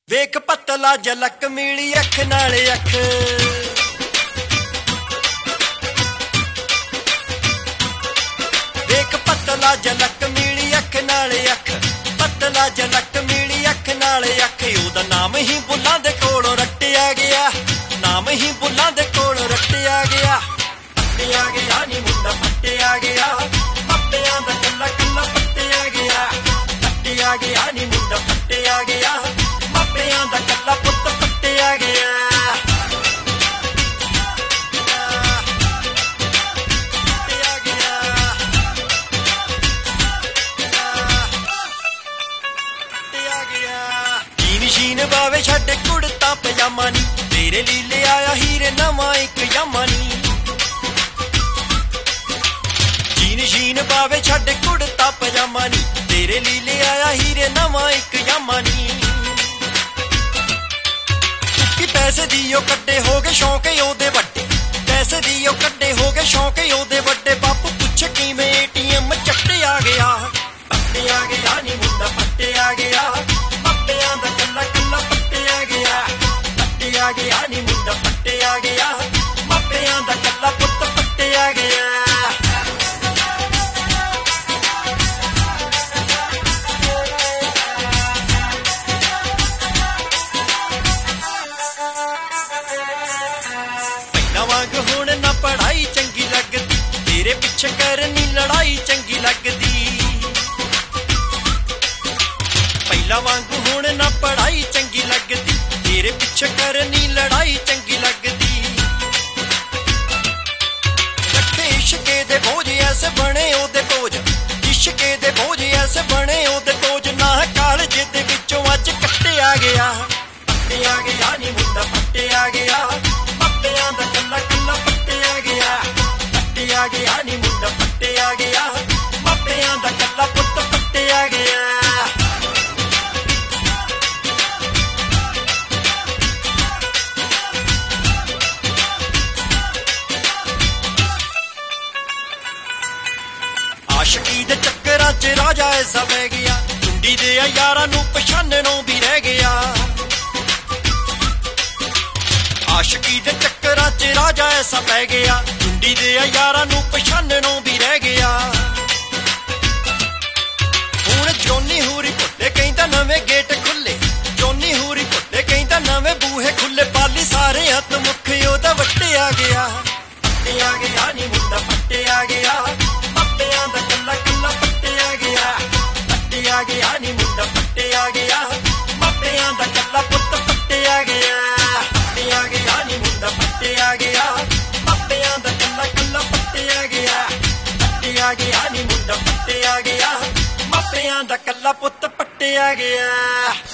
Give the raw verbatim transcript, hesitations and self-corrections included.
ਵੇਖ ਪਤਲਾ ਜਲਕ ਮਿਲੀ ਅੱਖ ਨਾਲ ਅੱਖ ਵੇਖ ਪਤਲਾ ਜਲਕ ਮਿਲੀ ਅੱਖ ਨਾਲ ਅੱਖ ਪਤਲਾ ਜਲਕ ਮਿਲੀ ਅੱਖ ਨਾਲ ਅੱਖ ਉਹਦਾ ਨਾਮ ਹੀ ਬੁੱਲਾਂ ਦੇ ਕੋਲੋਂ ਰੱਟਿਆ ਗਿਆ ਨਾਮ ਹੀ ਬੁੱਲਾਂ ਦੇ ਕੋਲੋਂ ਰੱਟਿਆ ਗਿਆ ਪੱਟਿਆ ਗਿਆ ਨੀ ਮੁੰਡਾ ਪੱਟਿਆ ਗਿਆ ਪੱਟਿਆਂ ਦਾ ਕੱਲਾ ਕੱਲਾ ਪੱਟਿਆ ਗਿਆ ਪੱਟਿਆ ਗਿਆ ਨੀ ਮੁੰਡਾ ਪੱਟਿਆ ਗਿਆ ਮਾਪਿਆਂ ਦਾ ਕੱਲਾ ਪੁੱਤ ਪੱਟਿਆ ਗਿਆ ਸ਼ੀਨ ਬਾਵੇ ਛੱਡ ਕੁੜਤਾ ਪਜਾਮਾ ਨੀ ਤੇਰੇ ਲਈ ਲਿਆਇਆ ਹੀਰੇ ਨਵਾਂ ਇੱਕ ਯਾਮਾ ਨੀ ਜੀਨ ਸ਼ੀਨ ਬਾਵੇ ਛੱਡ ਕੁੜਤਾ ਪਜਾਮਾ ਨੀ ਤੇਰੇ ਲਈ ਲਿਆਇਆ ਹੀਰੇ ਨਵਾਂ ਇੱਕ ਯਾਮਾ ਨੀ ਕਿ ਪੈਸੇ ਦੀ ਉਹ ਕੱਢੇ ਹੋ ਗਏ ਸ਼ੌਂਕ ਉਹਦੇ ਵੱਡੇ ਪੈਸੇ ਦੀ ਉਹ ਕੱਢੇ ਹੋ ਗਏ ਸ਼ੌਂਕ ਉਹਦੇ ਵੱਡੇ ਬਾਪੂ ਪੁੱਛ ਕਿਵੇਂ ਏਟੀਐਮ ਚੱਟਿਆ ਗਿਆ ਪੱਟਿਆ ਗਿਆ ਨੀ ਮੁੰਡਾ ਪੱਟਿਆ ਗਿਆ ਮਾਪਿਆਂ ਦਾ ਕੱਲਾ ਕੱਲਾ ਪੱਟਿਆ ਗਿਆ ਪੱਟਿਆ ਗਿਆ ਨੀ ਮੁੰਡਾ ਪੱਟਿਆ ਗਿਆ ਮਾਪਿਆਂ ਦਾ ਕੱਲਾ ਪੁੱਤ ਪੱਟਿਆ ਗਿਆ ਪਹਿਲਾਂ ਵਾਂਗ ਹੁਣ ਨਾ ਪੜ੍ਹਾਈ ਚੰਗੀ ਲੱਗਦੀ ਤੇਰੇ ਪਿੱਛੇ ਕਰਨੀ ਲੜਾਈ ਚੰਗੀ ਲੱਗਦੀ ਪਹਿਲਾਂ ਵਾਂਗ ਹੁਣ ਨਾ ਪੜ੍ਹਾਈ ਚੰਗੀ ਲੱਗਦੀ ਤੇਰੇ ਪਿੱਛੇ ਕਰਨੀ ਲੜਾਈ ਚੰਗੀ ਲੱਗਦੀ ਰੱਖੇ ਇਸ਼ਕੇ ਦੇ ਬੋਝ ਐਸੇ ਬਣੇ ਉਹਦੇ ਬੋਝ ਇਸ਼ਕੇ ਦੇ ਬੋਝ ਐਸੇ ਬਣੇ ਉਹਦੇ ਬੋਝ ਨਾ ਕਾਲਜ ਦੇ ਵਿੱਚੋਂ ਅੱਜ ਕੱਟਿਆ ਗਿਆ ਪੱਟਿਆ ਗਿਆ ਨੀ ਮੁੰਡਾ ਪੱਟਿਆ ਗਿਆ ਮਾਪਿਆਂ ਦਾ ਕੱਲਾ ਕੱਲਾ ਪੱਟਿਆ ਗਿਆ ਪੱਟਿਆ ਗਿਆ ਨੀ ਮੁੰਡਾ ਪੱਟਿਆ ਗਿਆ ਮਾਪਿਆਂ ਦਾ ਕੱਲਾ ਪੁੱਤ ਪੱਟਿਆ ਗਿਆ ਆਸ਼ਕੀ ਦੇ ਚੱਕਰਾਂ 'ਚ ਰਾਜਾ ਐਸਾ ਬਹਿ ਗਿਆ ਕੁੰਡੀ ਦੇ ਯਾਰਾਂ ਨੂੰ ਪਛਾਣਨੋਂ ਵੀ ਰਹਿ ਗਿਆ ਆਸ਼ਕੀ ਦੇ ਚੱਕਰਾਂ 'ਚ ਰਾਜਾ ਐਸਾ ਬਹਿ ਗਿਆ ਕੁੰਡੀ ਦੇ ਯਾਰਾਂ ਨੂੰ ਪਛਾਣਨੋਂ ਵੀ ਰਹਿ ਗਿਆ ਹੁਣ ਜੋਨੀ ਹੂਰੀ ਪੁੱਤੇ ਕਹਿੰਦਾ ਨਵੇਂ ਗੇਟ ਖੁੱਲੇ ਜੋਨੀ ਹੂਰੀ ਪੁੱਤੇ ਕਹਿੰਦਾ ਨਵੇਂ ਬੂਹੇ ਖੁੱਲੇ ਪਾਲੀ ਸਾਰੇ ਹੱਥ ਮੁੱਖ ਉਹਦਾ ਵੱਟਿਆ ਗਿਆ ਪੱਟਿਆ ਗਿਆ ਨੀ ਮੁੰਡਾ ਪੱਟਿਆ ਗਿਆ ਮਾਪਿਆਂ ਦਾ ਕੱਲਾ ਕੱਲਾ ਪੱਟਿਆ ਗਿਆ ਪੱਟਿਆ ਗਿਆ ਨੀ ਮੁੰਡਾ ਪੱਟਿਆ ਗਿਆ ਮਾਪਿਆਂ ਦਾ ਕੱਲਾ ਪੁੱਤ ਪੱਟਿਆ ਗਿਆ ਪੱਟਿਆ ਗਿਆ ਨੀ ਮੁੰਡਾ ਪੱਟਿਆ ਗਿਆ ਮਾਪਿਆਂ ਦਾ ਕੱਲਾ ਕੱਲਾ ਪੱਟਿਆ ਗਿਆ ਪੱਟਿਆ ਗਿਆ ਨੀ ਮੁੰਡਾ ਪੱਟਿਆ ਗਿਆ ਮਾਪਿਆਂ ਦਾ ਕੱਲਾ ਪੁੱਤ ਪੱਟਿਆ ਗਿਆ।